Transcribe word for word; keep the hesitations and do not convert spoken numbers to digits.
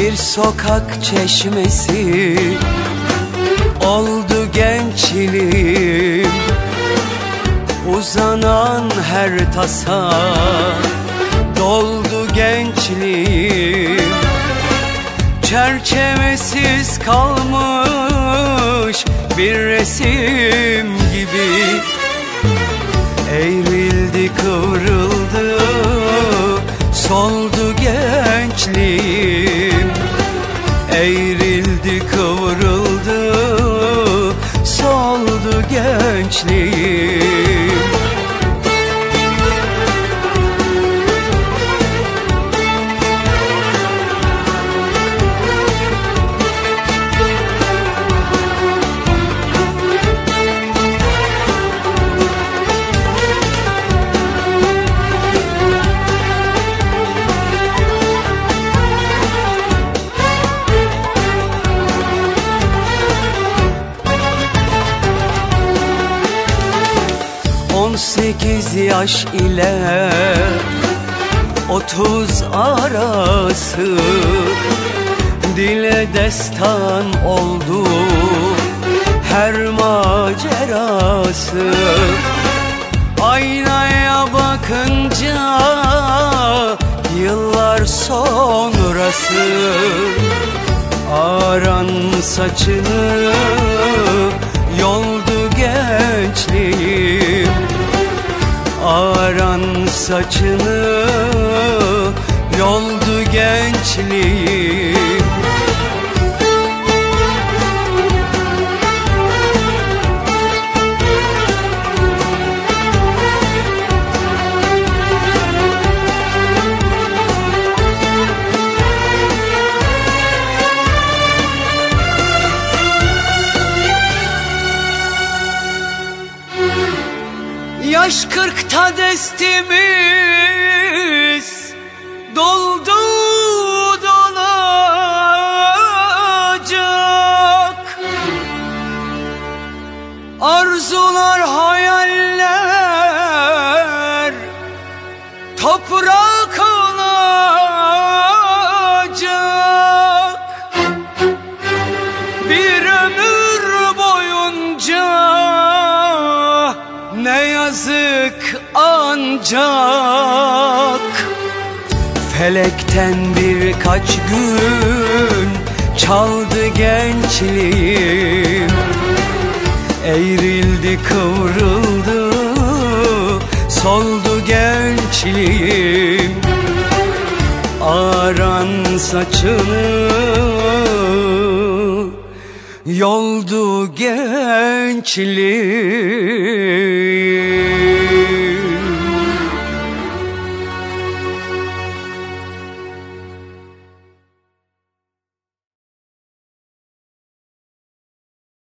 Bir sokak çeşmesi oldu gençliğim, uzanan her tasa doldu gençliğim. Çerçevesiz kalmış bir resim gibi eğrildi kıvrıldı, soldu gençliğim. Eğrildi kıvrıldı, soldu gençliğim. On sekiz yaş ile otuz arası dile destan oldu her macerası. Aynaya bakınca yıllar sonrası aran saçını yoldu gençliğim. Aran saçını yoldu gençliğim. Yaş kırkta destimiz doldu dolacak. Arzular, hayaller toprak olacak. Bir ömür boyunca ne yazık ancak felekten birkaç gün çaldı gençliğim. Eğrildi kıvrıldı, soldu gençliğim. Aran saçını yoldu gençliğim.